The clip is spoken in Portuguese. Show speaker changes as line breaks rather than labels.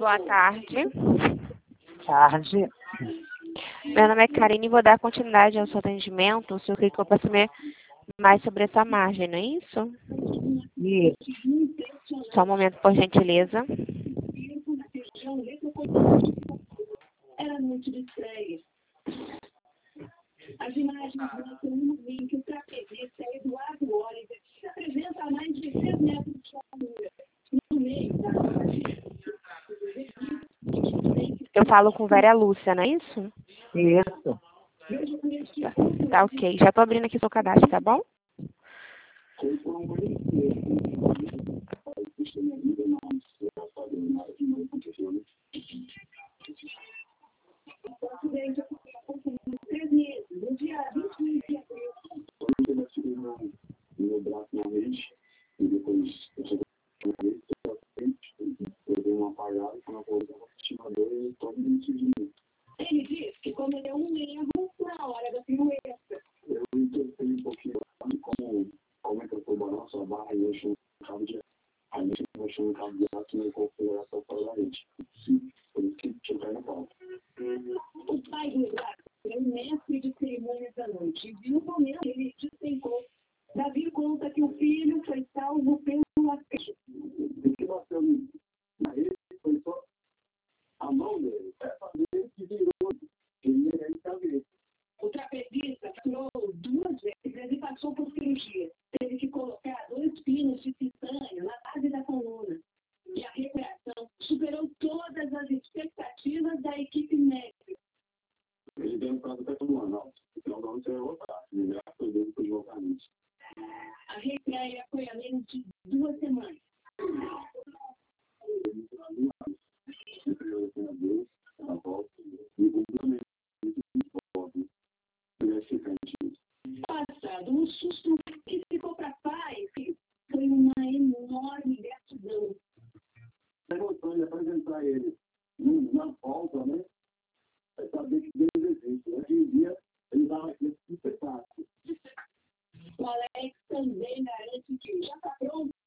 boa tarde.
Tarde.
Meu nome é Karine e vou dar continuidade ao seu atendimento. O senhor clicou para saber mais sobre essa margem, não é isso?
Isso.
Só um momento, por gentileza.
Era noite de estreia. As imagens mostram um link para trapezista Eduardo Oliver, que se apresenta a mais de 3 metros de altura. No meio da
Eu falo com Vera Lúcia, não é isso?
Isso.
Tá ok. Já tô abrindo aqui seu cadastro, tá bom?
No dia 21 de abril, meu braço na rede, e depois eu dei uma apagada, quando eu voltei ao estimador, e todo mundo se desligou. Ele disse que cometeu um erro na hora da pirueta. Eu interpretei um pouquinho como é que eu tô balançando a barra e eu achei um cabo de a gente achou um cabo de aço no configuração para a rede. Por isso que tinha caído na pau. O pai do Eduardo é o mestre de cerimônias da noite. E viu o momento que ele despencou. Davi conta que o filho foi salvo pelo acerto. O que bateu na rede foi só a mão dele. Essa vez que virou. Ele está vendo. O trapezista tirou 2 vezes e passou por cirurgia. Teve que colocar 2 pinos de titânio na base da coluna. E a recuperação superou todas as expectativas da equipe médica. Ele tem um prazo até todo ano, então não você vai voltar. Graças a Deus por voltar nisso. A reestreia foi há menos de 2 semanas.